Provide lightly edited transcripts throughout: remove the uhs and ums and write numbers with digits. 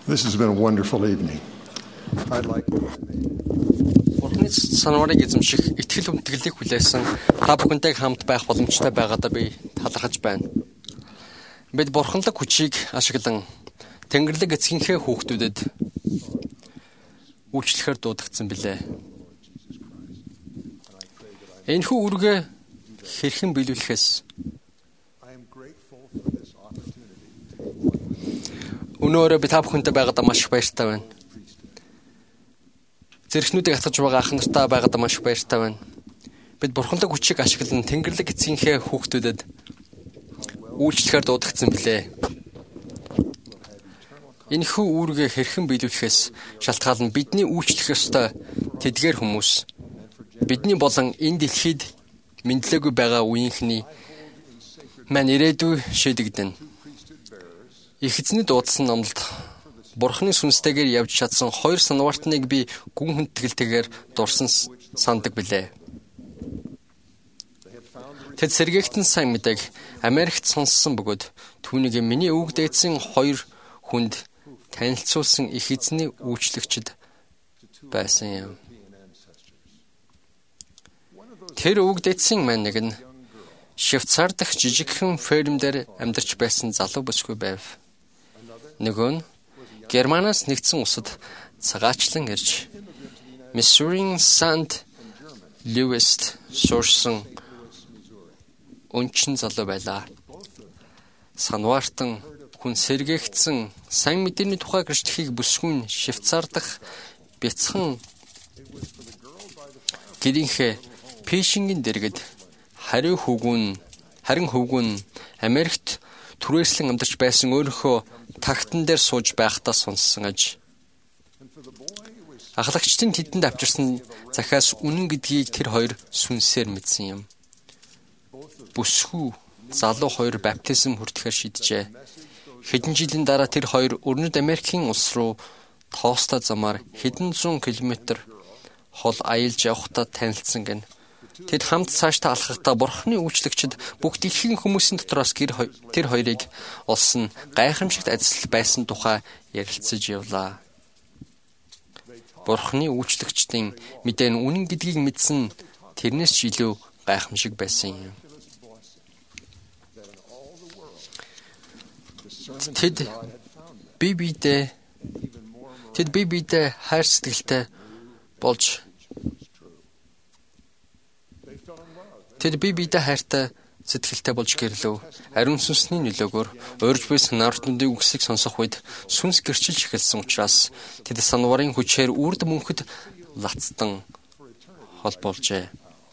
This has been a wonderful evening. I'd like to Бурхны санаварыг эзэмших итгэл үнэтгэлийг хүлээсэн та бүхэнтэй хамт байх боломжтой байгаадаа би талархаж байна. Бид бурханлаг хүчийг ашиглан Тэнгэрлэг эцгийнхээ хүүхдүүдэд үйлчлэхээр дуудагдсан билээ. Энэхүү үүргээ хэрхэн биелүүлэхээс өнөөрөө би та бүхэнтэй байгаадаа маш их баяртай байна. Зэрэгнүүдийг атгаж байгаа ах нартаа байгаадаа маш их баяртай байна. Бид бурханлаг хүчийг ашиглан Тэнгэрлэг эцгийнхээ хүүхдүүдэд үйлчлэхээр дуудагдсан билээ. Энэхүү үүргээ хэрхэн биелүүлэхээс шалтгаална бидний үйлчлэх ёстой тэдгээр хүмүүс бидний болон энэ дэлхийд мэдлээгүй байгаа үеийнхний мань ирээдүй шийдэгдэнэ. Их эзний дуудсан номлолд Бурхны сүнстэйгээр явж чадсан хоёр санавартныг би гүн хүндэтгэлтэйгээр дурсан сандаг билээ. Тэд сэргээгтэн сайн мэдээг Америкт сонссон бөгөөд түүнийг миний өвөг дээдсийн хоёр хүнд танилцуулсан их эзний үйлчлэгчд байсан юм. Тэр өвөг дээдсийн маань нэг нь Швейцар дахь жижигхэн фермээр амьдарч байсан залуу бүсгүй байв. Нөгөө нь Германаас нэгдсэн улсад цагаачлан ирж Missouri-ийн St. Louis-т суурсан өнчин залуу байлаа. Санваартан хүн сэргээгдсэн сайн мэдээний тухай гэрчлэхийг бүсгүйн Швейцар дахь бяцхан гэрийнхээ Пишингийн дэргэд харин хөвгүүн Америкт түрээслэн амьдарч байсан өөрийнхөө тагтан дээр сууж байхдаа сонссон аж. Ахлагчдын тэдэнд авчирсан захиас үнэн гэдгийг тэр хоёр сүнсээр мэдсэн юм. Бүсгүй залуу хоёр баптизм хүртэхээр шийджээ. Хэдэн жилийн дараа тэр хоёр Өрнөд Америкийн улс руу тоостой замаар хэдэн зуун километр хол аялж явахдаа танилцсан гэнэ. Тэд хамт цаашдаа алхахдаа Бурхны үйлчлэгчид бүх дэлхийн хүмүүсийн дотроос тэр хоёрыг олсон гайхамшигт ажил байсан тухай ярилцаж явлаа. Бурхны үйлчлэгчдийн мэдээ нь үнэн гэдгийг мэдсэн тэрнээс ч илүү гайхамшиг байсан юм. Тэд бие биедээ хайр сэтгэлтэй болж хайртай сэтгэлтэй болж гэрлэв. Ариун сүнсний нөлөөгөөр урьж буй санаартнуудын үгсийг сонсох үед сүнс гэрчилж эхэлсэн учраас тэд санварын хүчээр үрд мөнхөд лацдан холбоолжээ.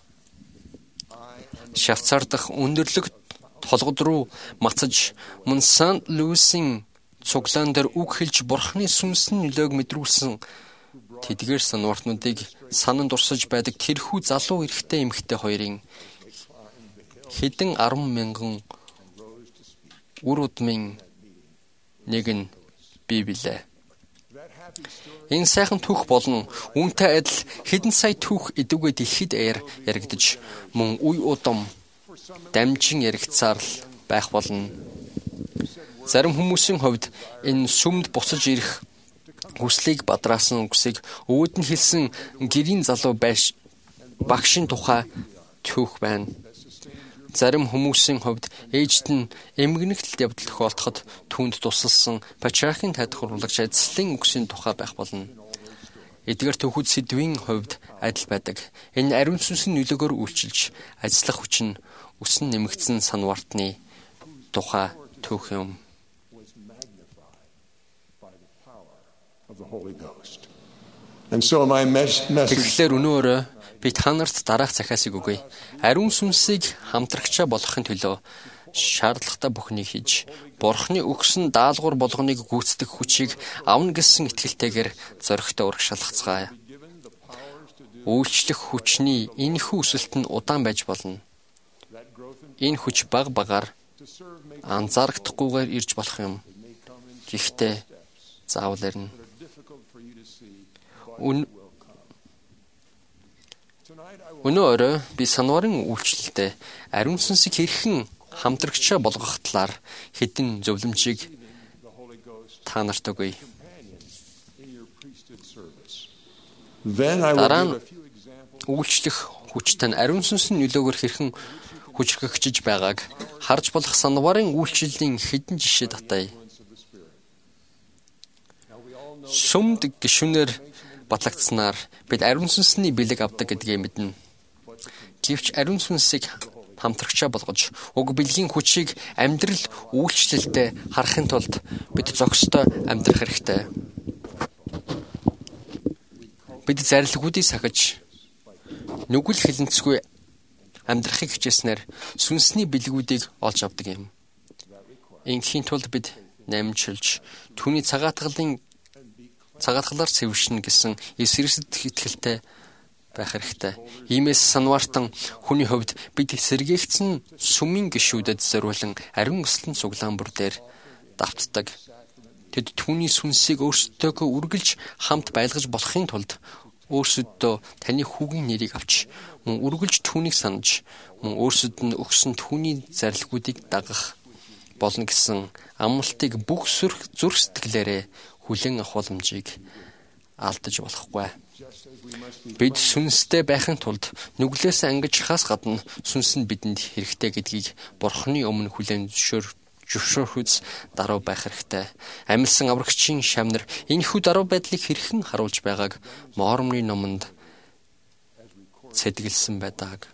Швейцар дахь өндөрлөг толгод руу мацаж мөн St. Louis-ийн цуглаан дээр үг хэлж Бурхны сүнсний нөлөөг мэдрүүлсэн тэдгээр санвартнуудыг санан дурсаж байдаг тэрхүү залуу эрэгтэй эмэгтэй хоёрын хэдэн 10,000 үр удмын нэг нь бий билээ. Энэ сайхан түүх болон үүнтэй адил хэдэн сая түүх эдүгээ дэлхийд яригдаж мөн үе удам дамжин яригдсаар л байх болно. Зарим хүмүүсийн хувьд энэ сүмд буцаж ирэх хүслийг бадраасан үгсийг өвөд нь хэлсэн гэрийн залуу багшийн тухай түүх байна. Зарим хүмүүсийн хувьд ээжд нь эмгэнэгт явдал тохиолдоход түүнд тусалсан патриархийн тайлбарлагч ажлын үгсийн тухай байх болно. Эдгээр түүхүүд сэдвийн хувьд адил байдаг. Энэ ариун сүнсийн нөлөөгөөр үйлчилж ажиллах хүч нь өсөн нэмэгдсэн санвартны тухай түүх юм. Тэгэхээр өнөөрөө би та нарт дараах захиасыг өгье. Ариун сүнсийг хамтрагчаа болгохын төлөө шаардлагатай бүхнийг хийж, Бурхны өгсөн даалгавар болгоныг гүйцэтгэх хүчийг авна гэсэн итгэлтэйгээр зоригтой урагшаалгацгаая. Үйлчлэх хүчний энэхүү өсөлт нь удаан байж болно. Энэ хүч баг багаар анзаархдахгүйгээр ирж болох юм. Гэхдээ заавал ирнэ. Өнөөрөө би санварын үйлчлэлтэй ариун сүнсийг хэрхэн хамтрагчаа болгох талаар хэдэн зөвлөмжийг та нарт өгье. Дараа нь Үйлчлэх хүч тань ариун сүнсний нөлөөгөөр хэрхэн хүчрхэгчиж байгааг харж болох санварын үйлчлэлийн хэдэн жишээ татъя. Сүмд гишүүнээр батлагдсанаар бид ариун сүнсний бэлэг авдаг гэдгээ мэднэ. Гэвч ариун сүнсийг хамтрагчаа болгож уг бэлгийн хүчийг амьдрал үйлчлэлдээ харахын тулд бид зохистой амьдрах хэрэгтэй. Бид зарилгуудыг сахиж нүгэл хилэнцгүй амьдрахыг хичээснээр сүнсний бэлгүүдийг олж авдаг юм. Инхийн тулд бид намжилж түүний цагаатгалаар сэвшин гэсэн эсрэсэд итгэлтэй байх хэрэгтэй. Иймээс санваартан хүний хувьд бид сэргээгдсэн сүмийн гишүүдэд зориулан ариун өслөн цуглаан бүр дээр давтдаг. Тэд түүний сүнсийг өөрсдөө үргэлж хамт байлгаж болохын тулд өөрсөддөө таны хүүгийн нэрийг авч мөн үргэлж түүнийг санаж мөн өөрсөд нь өгсөн түүний зарилгуудыг дагах болно гэсэн амлалтыг бүх зүрх сэтгэлээрээ хүлээн авах боломжийг алдаж болохгүй. Бид сүнстэй байхын тулд нүглээс ангижихаас гадна сүнс нь бидэнд хэрэгтэй гэдгийг Бурханы өмнө хүлээн зөвшөөрөхөц даруй байх хэрэгтэй. Амилсан аврагчийн шавнар энэхүү даруй байдлыг хэрхэн харуулж байгааг Моормны номонд цэдгэлсэн байдаг.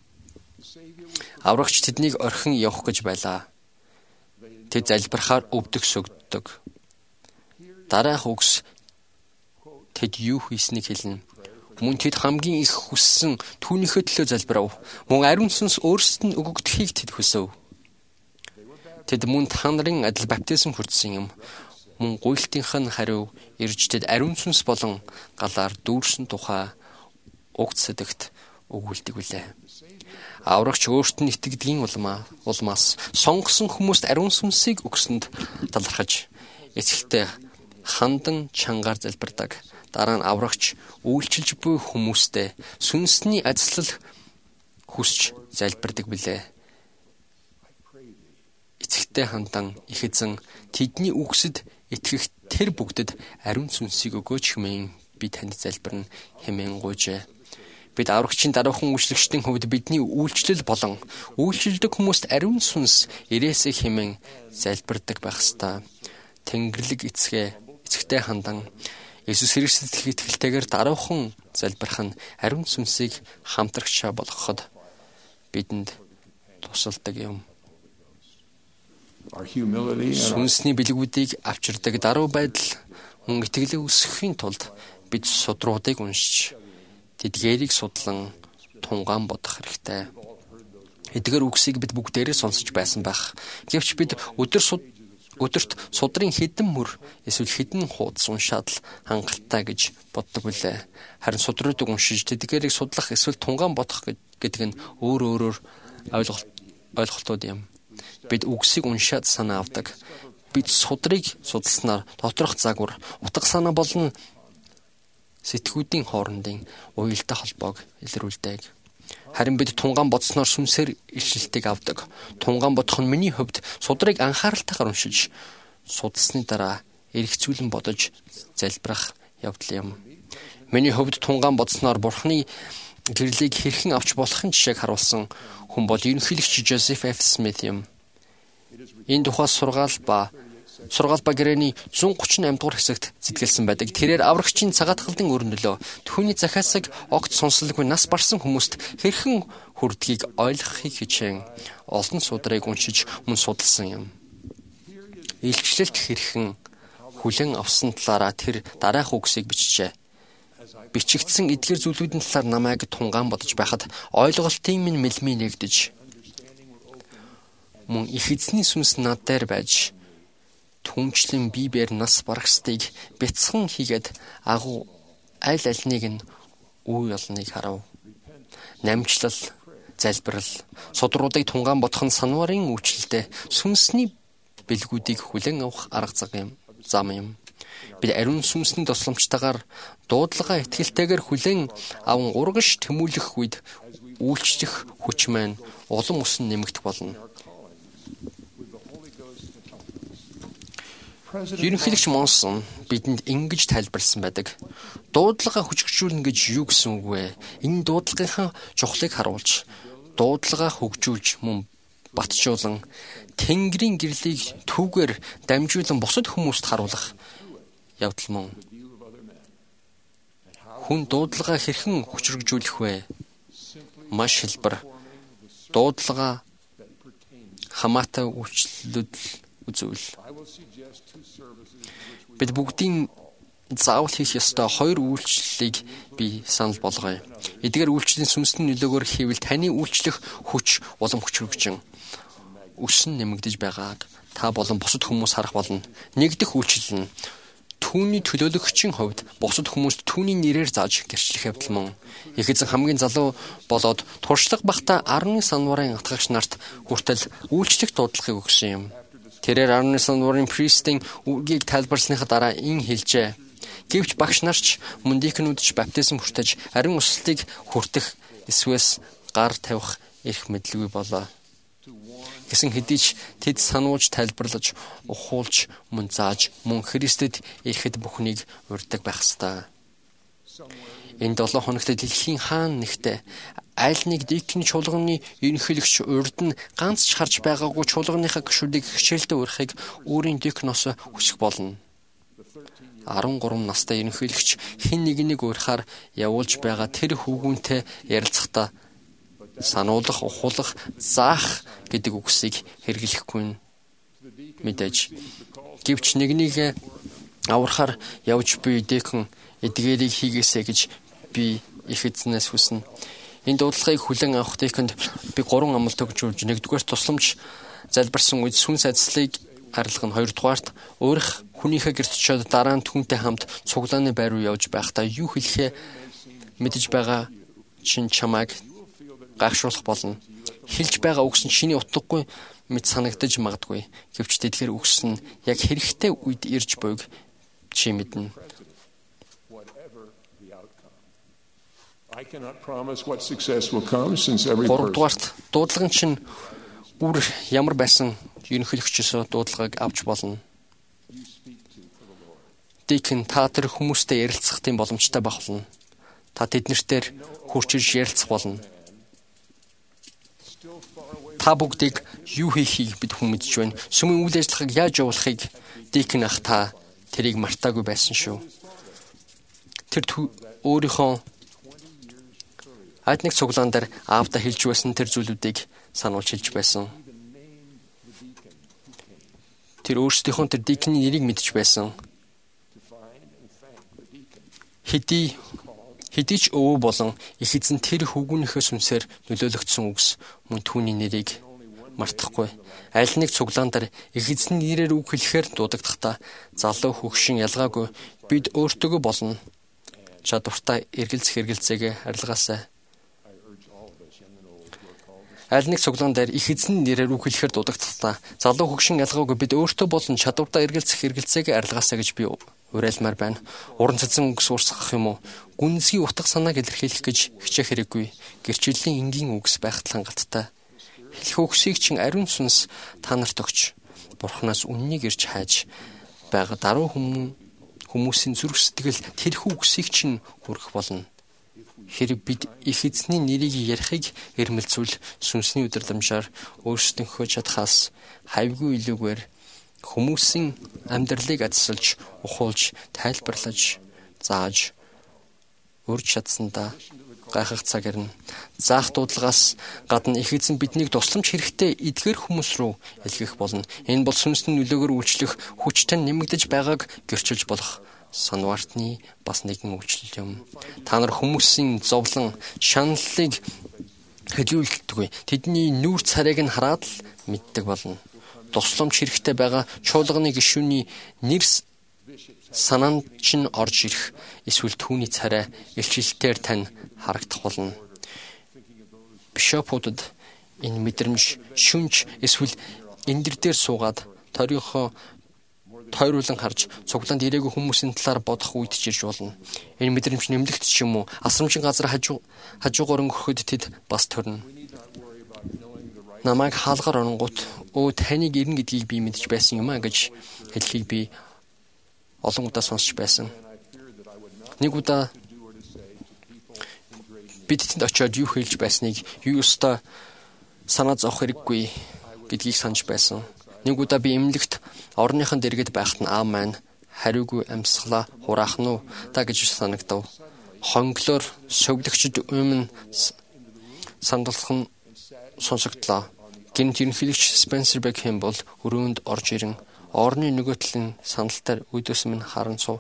Аврагч тэднийг орхин явах гэж байлаа. Тэд залбирахаар өвдөх сөгддөг. Дараах үгс тэд юу хийснийг хэлнэ. Мөн тэд хамгийн их хүссэн түүнийхээ төлөө залбирав. Мөн ариун сүнс өөрсдөд нь өгөгдөхийг тэд хүсэв. Тэд мөн та нарын адил баптизм хүртсэн юм. Мөн гуйлтынх нь хариу ирж тэд ариун сүнс болон галаар дүүрсэн тухай угт сэдэгт өгүүлдэг билээ. Аврагч өөрт нь итгэдгийн улмаас сонгосон хүмүүст ариун сүнсийг өгсөнд талархаж эцэгтэй хандан чангаар залбирдаг. Дараа нь аврагч үйлчилж буй хүмүүстэй сүнсний ажиллал хүсч залбирдаг билээ. Эцэгтэй хандан их эзэн тэдний үгсэд итгэх тэр бүгдэд ариун сүнсийг өгөөч хэмээн би танд залбирна хэмээн гуйжээ. Бид аврагчийн даруухан үйлчлэгчдийн хувьд бидний үйлчлэл болон үйлчлдэг хүмүүст ариун сүнс ирээсэй хэмээн залбирдаг байх ёстой. Тэнгэрлэг эцэгтэй хандан Есүс Христэд итгэлтэйгээр даруухан залбирах нь ариун сүнсийг хамтрагчаа болгоход бидэнд тусалдаг юм. Сүнсний бэлгүүдийг авчирдаг даруй байдал мөн итгэлээ өсгөхийн тулд бид судруудыг уншиж тэдгээрийг судлан тунгаан бодох хэрэгтэй. Эдгээр үгсийг бид бүгдээрээ сонсож байсан байх. Гэвч бид өдөрт судрын хэдэн мөр эсвэл хэдэн хуудас уншаад л хангалттай гэж боддог билээ. Харин судруудыг уншиж тэдгээрийг судлах эсвэл тунгаан бодох гэдэг нь өөрөөр ойлголтууд юм. Бид үгсийг уншаад санаа авдаг. Бид судрыг судалснаар доторх загвар, утга санаа болон сэтгүүдийн хоорондын уялдаа холбоог илрүүлдэг. Харин бид тунгаан бодсноор сүнсээр илчлэлтийг авдаг. Тунгаан бодох нь миний хувьд судрыг анхааралтайгаар уншиж, судалсны дараа эргцүүлэн бодож залбирах явдал юм. Миний хувьд тунгаан бодсноор Бурханы гэрлийг хэрхэн авч болохын жишээг харуулсан хүн бол ерөнхийлөгч Жозеф Ф. Смит юм. Энэ тухай сургаал ба гэрээний 138 дугаар хэсэгт зэтгэлсэн байдаг. Тэрээр аврагчийн цагаатгалын өрнөлөө түүний захиасыг огт сонсолгүй нас барсан хүмүүст хэрхэн хүрдгийг ойлгохыг хичээн олон судрыг уншиж мөн судалсан юм. Илчлэлт хэрхэн хүлээн авсан талаараа тэр дараах үгсийг бичжээ. Бичигдсэн эдгээр зүйлүүдийн талаар намайг тунгаан бодож байхад ойлголтын минь мэлмий нэгдэж мөн их эзний сүнс над дээр байж түнчлэн биеэр нас барагсдыг бяцхан хийгээд агуу аль альнийг нь үе олныг харав. Намжлал, залбирал, судруудыг тунгаан бодох нь санварын үйлчлэлтэй сүнсний бэлгүүдийг хүлээн авах арга зам юм. Бид ариун сүнсний тусламжтайгаар дуудлагаа итгэлтэйгээр хүлээн аван урагш тэмүүлэх үед үйлчлэх хүч маань улам өсөн нэмэгдэх болно. Ерөнхийлөгч Монсон бидэнд ингэж тайлбарлсан байдаг. Дуудлага хүчрхжүүлнэ гэж юу гэсэн үг вэ? Энэ дуудлагынхаа чухлыг харуулж, дуудлага хөгжүүлж мөн батжуулан Тэнгэрийн гэрлийг түүгээр дамжуулан бусад хүмүүст харуулах явдал мөн. Хүн дуудлага хэрхэн хүчрхжүүлэх вэ? Маш хэлбэр. Дуудлага хамаатай үйлчлэлүүд үзвэл бид бүгдийн заавал хийх ёстой 2 үйлчлэлийг би санал болгоё. Эдгээр үйлчлэлийн сүнсний нөлөөгөөр хийвэл таны үйлчлэх хүч улам хүчрхэгжин өсөн нэмэгдэж байгааг та болон бусад хүмүүс харах болно. Нэгдэх үйлчлэл нь түүний төлөөлөгчийн хувьд бусад хүмүүст түүний нэрээр зааж гэрчлэх явдал мөн. Их эзэн хамгийн залуу болоод туршлага бахта 10 санварын атгагч нарт хүртэл үйлчлэх дуудлагыг өгсөн юм. Тэрээр 10 санварын пристийн үгийг тайлбарласныхаа дараа ин хэлжээ. Гэвч багш нарч мөн дикнүүд ч баптизм хүртэж ариун услыг хүртэх эсвэл гар тавих эрх мэдлгүй болоо. Гэсэн хэдий ч тэд сануулж тайлбарлаж ухуулж мөн зааж мөн Христэд ирэхэд бүхнийг урьдаг байх ёстой. Энэ 7 хоногт дэлхийн хаан нэгтээ аль нэг дикний чуулганы ерөнхийлөгч урд нь ганц ч харж байгаагүй чуулганыхаа гишүүдийг хичээлдээ урихыг өөрийн дикноос хүсэх болно. 13 настай ерөнхийлөгч хэн нэгнийг урихаар явуулж байгаа тэр хүүгүнтэй ярилцахдаа сануулах, ухуулах, заах гэдэг үгсийг хэрэглэхгүй мэдээж. Гэвч нэгнийг аврахаар явж буй дикэн эдгээрийг хийгээсэй гэж би их эзнээс хүснэ. Энэ дуудлагыг хүлээн авах дикэнд би 3 амлалт өгжүүлж, 1-р тусламж залбирсан үед сүнс ажлыг арилгах нь, 2-р уурах хүнийхээ гэрт очиод дараа нь түүнтэй хамт цуглааны байр руу явж байхдаа юу хэлэхээ мэдэж байгаа чинь чамайг гайхшруулах болно. Хэлж байгаа үгс нь чиний утгагүй мэд санагдаж магадгүй. Гэвч тэдгээр үгс нь яг хэрэгтэй үед ирж буйг чи мэднэ. Гуравдугаарт дуудлагын чинь үр ямар байсан ерөнхийлөгчөөсөө дуудлагыг авч болно. Дикэн та тэр хүмүүстэй ярилцах тийм боломжтой байх болно. Та тэднэртээр хурж ирж ярилцах болно. Та бүгдийг юу хийхийг бид хүн мэдж байна. Сүмийн үйл ажиллагааг яаж явуулахыг дикэн ах та тэрийг мартаагүй байсан шүү. Тэр өөрийнхөө ад нэг цуглаан дээр аавда хэлж байсан тэр зүйлүүдийг сануулж хэлж байсан. Тэр өөрсдийнхөө тэр дикний нэрийг мэдж байсан. Хэдий ч өвөө болон их эзэн тэр хүүгүнийхээ сүнсээр нөлөөлөгдсөн үгс мөн түүний нэрийг мартахгүй. Аль нэг цуглаан дээр их эзэн нэрээр үг хэлэхээр дуудагдахдаа залуу хөгшин ялгаагүй бид өөртөөгөө болно. Чадвартай эргэлзээгээ арилгаасай. Аль нэг цуглаан дээр их эзэн нэрээр үг хэлэхээр дуудагдахдаа залуу хөгшин ялгаагүй бид өөртөө болон чадвартай эргэлзээгээ арилгаасай гэж би уриалмаар байна. Уран цэцэн үгс урсгах юм уу? Гүнзгий утга санааг илэрхийлэх гэж хичээх хэрэггүй. Гэрчлэлийн энгийн үгс байхад хангалттай. Хэлэх үгсийг чин ариун сүнс та нарт өгч, Бурханаас үннийг ирж хайж байгаа даруй хүмүүсийн зүрх сэтгэл тэрхүү үгсийг чин хүргэх болно. Хэрэг бид их эзний нэрийг ярихыг эрмэлзүүл сүнсний удирдамжаар өөрсдийнхөө чадхаас хавьгүй илүүгээр хүмүүсийн амьдралыг адсалж, ухуулж, тайлбарлаж, зааж урьд чадсандаа гайхах цаг ирнэ. Заах дуудлагаас гадна их эзэн биднийг тусламж хэрэгтэй эдгээр хүмүүс рүү илгээх болно. Энэ бол сүнсний нөлөөгөөр үйлчлэх хүчтэй нэмэгдэж байгааг гэрчилж болох санваартны бас нэгэн үйлчлэл юм. Та нар хүмүүсийн зовлон, шаналлыг хөдөлгөлтгүй. Тэдний нүүр царайг нь хараад л мэддэг болно. Тусламж хэрэгтэй байгаа чуулганы гишүүний нэр санаанд чинь орж ирэх эсвэл түүний царай илчилтээр тань харагдах болно. Бишопуудад энэ мэдрэмж шүнж эсвэл эндэр дээр суугаад тойрынхоо тойруулан харж цуглаанд ирээгүй хүмүүсийн талаар бодох үед ч ирж болно. Энэ мэдрэмж нэмлэгт ч юм уу асрамжин газар хажуугаар өнгөрөхөд тэд бас төрнө. намайг хаалгаар оронгууд таныг ирнэ гэдгийг би мэдж байсан юм а гэж хэлхийг би олон удаа сонсч байсан. Нэг удаа бид тэнд очиод юу хэлж байсныг юу ёстой санаа зовох хэрэггүй гэдгийг санаж байсан. Нэг удаа би эмнэлэгт орныхон дэргэд байхад нь аав маань хариугүй амьсгалаа хураах нь уу та гэж санагдав. Хонглоор совлогчд өмнө сандалах нь сонсогдлоо. Гэнэт ерөнхийлөгч Спенсер Бекхэм бол өрөөнд орж ирэн орны нөгөө талын сандалтаар өдөөс минь харан суув.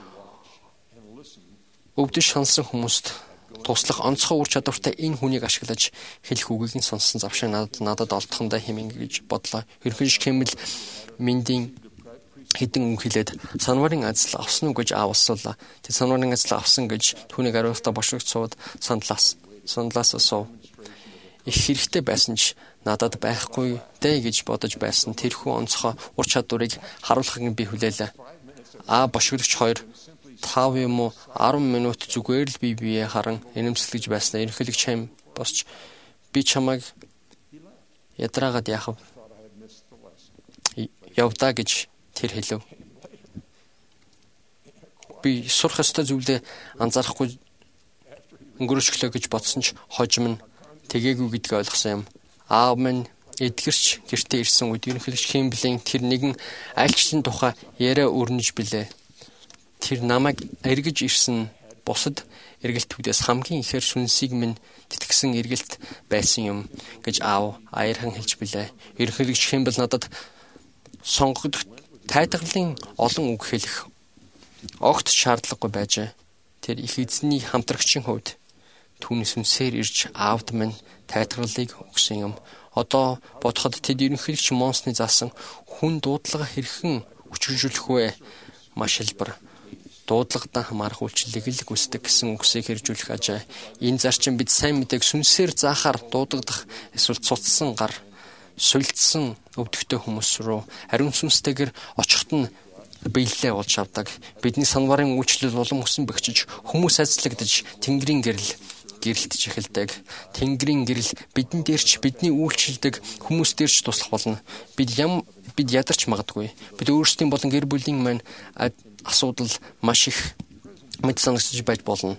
Өвдөж шансан хүмүүст туслах онцгой ур чадвартай энэ хүнийг ашиглаж хэлэх үгийг нь сонссон завшаа надад олдохондоо хэмээн гэж бодлоо. Ерөнхийлөгч Кэмэл Миндийн хэдэн үг хэлээд санварын ажил авсан уу гэж асуулаа. Тэд санварын ажил авсан гэж түүнийг ариултаа бошигт сууд сандлаас суув. Их хэрэгтэй байсан ч надад байхгүй дээ гэж бодож байсан. Тэрхүү онцгой ур чадварыг харуулахыг би хүлээлээ. Бошигч 2 5 юм уу 10 минут зүгээр л бие харан инэмсэлгэж байснаа ерөнхийлөгч Хэм босч би чамайг ядраагаад яахав явдаа гэж тэр хэлв. Би сурах ёстой зүйлээ анзаарахгүй өнгөрөөчлөө гэж бодсон ч хожим нь тэгээгүй гэдгийг ойлгосон юм. Аав минь эдгэрч гэртээ ирсэн үед ерөнхийлөгч Кэмблийн тэр нэгэн айлчлалын тухай яриа өрнөж билээ. Тэр намайг эргэж ирсэн бусад эргэлтүүдээс хамгийн ихээр сүнсийг минь тэтгсэн эргэлт байсан юм гэж аав аярхан хэлж билээ. Ерөнхийлөгч Кэмбл надад сонгогдох тайтгалын олон үг хэлэх огт шаардлагагүй байжээ. Тэр их эзний хамтрагчийн хувьд түүний сүнсээр ирж аавд минь тайтгалыг өгсөн юм. Одоо бодоход тэд ерөнхийлөгч Монсны заасан хүн дуудлага хэрхэн хүчржүүлэх вэ? Маш хэлбэр дуудлагатай хамаарах үйлчлэлийг л гүйцэтгэх гэсэн үгсийг хэрэгжүүлэх ажээ. Энэ зарчим бид сайн мэдээг сүнсээр заахаар дуудагдах эсвэл цуцсан гар сулдсан өвдөгтэй хүмүүс рүү ариун сүнстэйгэр очихт нь биелэлээ болж авдаг. Бидний санварын үйлчлэл улам өсөн бэхжиж хүмүүс ажиглагдаж Тэнгэрийн гэрэлтж эхэлдэг. Тэнгэрийн гэрэл бидэн дээрч бидний үйлчлдэг хүмүүс дээрч туслах болно. Бид ядарч магадгүй. Бид өөрсдийн болон гэр бүлийн маань асуудал маш их мэд санагдаж байж болно.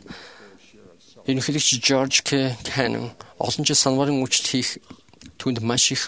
Ерөнхийлөгч Жорж Канн олон жил санварын үйлчлэл хийх түүнд маш их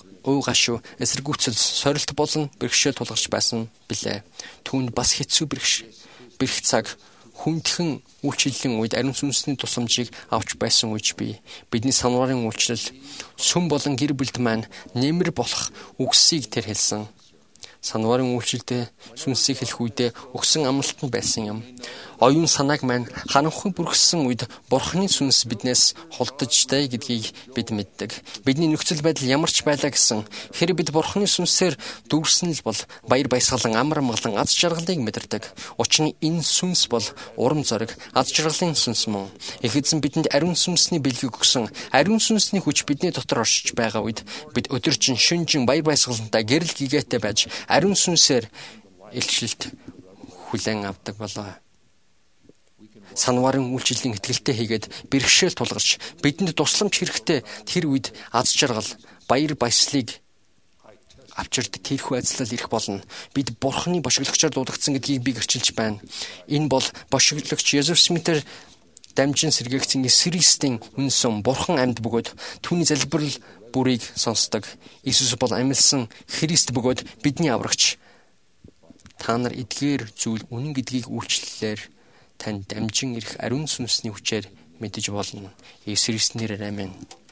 гашуу эсэргүүцэл сорилт болон бэрхшээл тулгарч байсан билээ. Түүнд бас хэцүү бэрх цаг хүндхэн үйлчлэлийн үед ариун сүнсний тусламжийг авч байсан үеч бий. Бидний санварын үйлчлэл сүм болон гэр бүлд маань нэмэр болох үгсийг тэр хэлсэн. Санварын үйлчлэлдээ сүнсийг хэлэх үедээ өгсөн амлалт нь байсан юм. Оюун санааг маань харанхуй бүрхсэн үед Бурхны сүнс биднээс холдожтэй гэдгийг бид мэддэг. Бидний нөхцөл байдал ямар ч байлаа гэсэн хэрэг бид Бурхны сүнсээр дүүрсэн л бол баяр баясгалан амар амгалан аз жаргалыг мэдэрдэг. Учир нь энэ сүнс бол урам зориг, аз жаргалын сүнс мөн. Их эзэн бидэнд ариун сүнсний бэлгийг өгсөн. Ариун сүнсний хүч бидний дотор оршиж байгаа үед бид өдөржин шөнжин баяр баясгалантай гэрэл гэгээтэй байж ариун сүнсээр илчлэлт хүлээн авдаг болоо. Санварын үйлчлэлийн итгэлтэй хийгээд бэрхшээл тулгарч бидэнд тусламж хэрэгтэй тэр үед аз жаргал, баяр баясгалыг авчирд тэрхүү ажиллал ирэх болно. Бид Бурхны бошиглогчоор дуудагдсан гэдгийг би гэрчилж байна. Энэ бол бошиглогч Йозеф Смитээр дамжин сэргээгдсэн Иесус Христийн үнсэн Бурхан амьд бөгөөд түүний залбирал бүрийг сонсдог. Иесус бол амьлсан Христ бөгөөд бидний аврагч. Та нар эдгээр зүйл үнэн гэдгийг үйлчлэлээр танд дамжин ирэх ариун сүнсний хүчээр мэдэж болно. Иесус Христийн нэрээр амин.